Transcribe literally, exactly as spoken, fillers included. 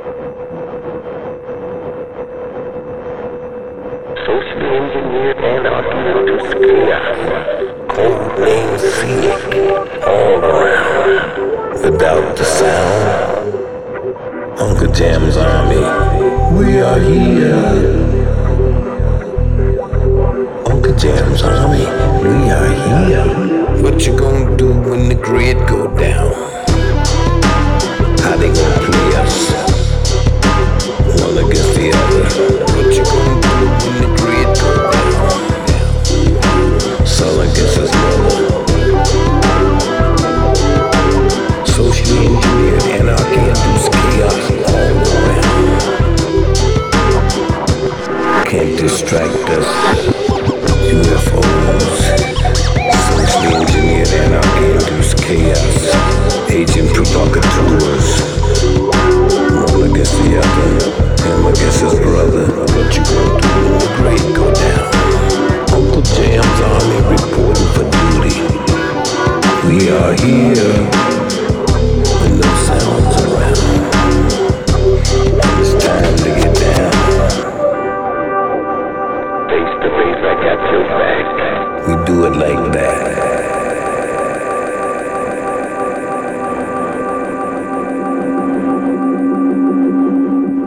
Socially engineered anarchy induced chaos. Code name scenic all around. Without the sound, Uncle Jam's army. We are here. Uncle Jam's army. We are here. What you gonna do when the grid go down? How they gonna play us? One against the other. What you gonna do when the grid go down? Son against his mother. Socially engineered anarchy induced chaos all around. Can't distract us. U F Os. Socially engineered anarchy induced chaos. Agent provocateurs. One against the other. Him against his brother. What you gonna do when the grade go down? Uncle Jam's army reporting for duty. We are here when no sounds around. It's time to get down. Face to face, I got your back. We do it like that.